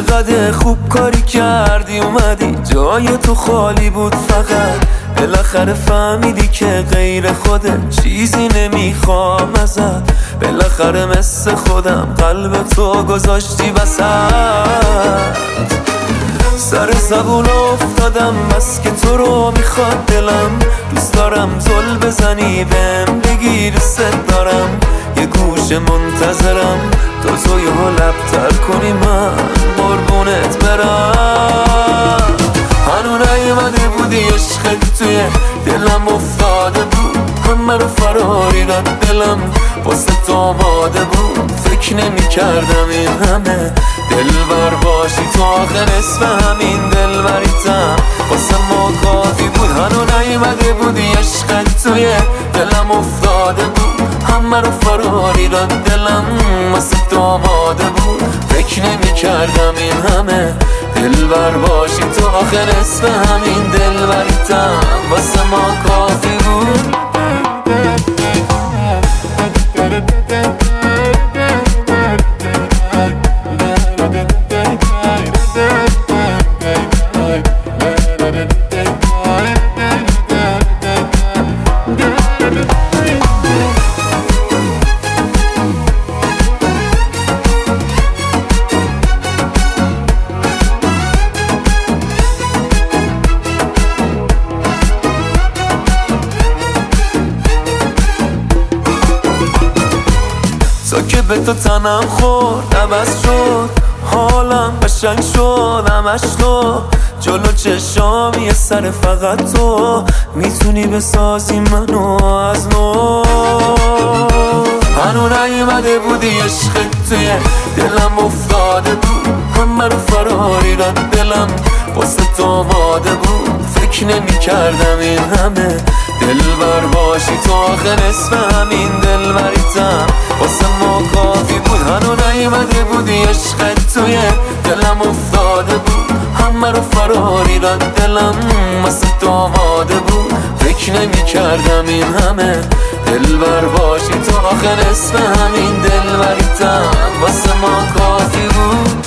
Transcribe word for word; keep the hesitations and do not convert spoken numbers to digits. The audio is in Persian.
چقدر خوب کاری کردی اومدی جای تو خالی بود فقط بالاخره فهمیدی که غیر خودت چیزی نمیخوام ازت بالاخره مثل خودم قلب تو گذاشتی وسط سر زبون افتادم بس که تو رو میخواد دلم دوست دارم زل بزنی بهم بگی دوست دارم یه گوشه منتظرم تو تو یه لبتر کنی من قربونت برم هنو نیومده بودی عشقت توی دلم افتاده بود همه رو فراری رد دلم واسه تو آماده بود فکر نمی کردم این همه دلبر باشی تو آخر اسم همین دلبریتم واسه ما کافی بود هنو نیومده بودی عشقت توی دلم افتاده بود همه رو فراری رد دلم واسه تو آماده بود فکر نمی کردم این همه دلبر باشی تو آخر اسم همین دلبریتم واسه ما کافی بود تو که به تو تنم خورد عوض شد حالم قشنگ شد همش تو جلو چشام یه سر فقط تو میتونی بسازی منو از نو هنو نیومده بودی عشقت توی دلم افتاده بود همه رو فراری رد دلم واسه تو آماده بود فکر نمی کردم این همه دلبر باشی تو آخر اسم همین دلبریتم واسه ما کافی بود هنو نیومده بودی عشقت توی دلم افتاده بود همه رو فراری رد دلم واسه تو آماده بود فکر نمی کردم این همه دلبر باشی تو آخر اسم همین دلبریتم واسه ما کافی بود